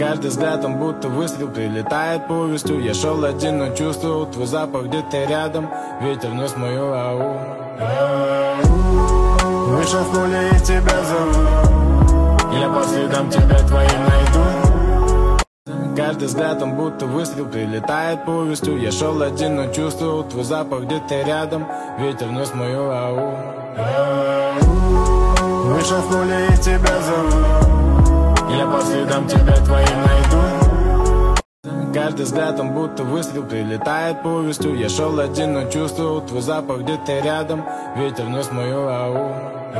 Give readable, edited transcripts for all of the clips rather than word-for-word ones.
Каждый взгляд, он будто выстрел, прилетает повестью. Я шел один, но чувствовал твой запах где-то рядом. Ветер в нос мою ау. Вышел в поле и тебя зову. Я по следам тебя твоим найду. Каждый взгляд, он будто выстрел, прилетает повестью. Я шел один, но чувствовал твой запах где-то рядом. Ветер в нос мою ау. Вышел в поле и тебя зову. Я по следам тебя твоим найду. Каждый взгляд, он будто выстрел, прилетает повестью. Я шел один, но чувствовал твой запах где-то рядом. Ветер в нос мою ау.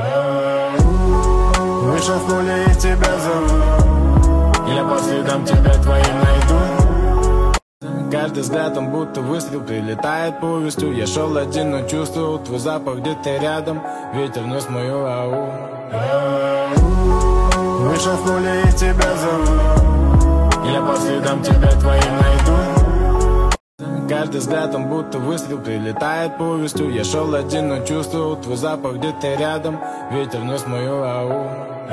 Вышел в поле и тебя зову. Я по следам тебя твоим найду. Каждый взгляд, он будто выстрел, прилетает повестью. Я шел один, но чувствовал твой запах где-то рядом. Ветер в нос мою ау. Вышел в поле и тебя зову. Я по следам тебя твоим найду. Каждый взгляд, он будто выстрел, прилетает повестью. Я шел один, но чувствовал твой запах где-то рядом. Ветер в нос мою ау.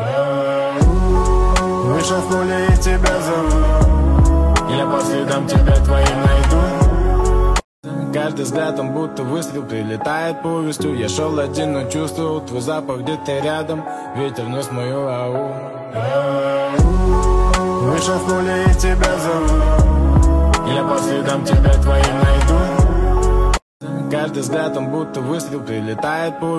Вышел в поле и тебя зову. Я по следам тебя твоим найду. Каждый взгляд, он будто выстрел, прилетает повестью. Я шел один, но чувствовал твой запах где-то рядом. Ветер в нос мою ау. Вышел в поле и тебя зову. Я по следам тебя твоим найду. Каждый взгляд, он будто выстрел, прилетает повестью.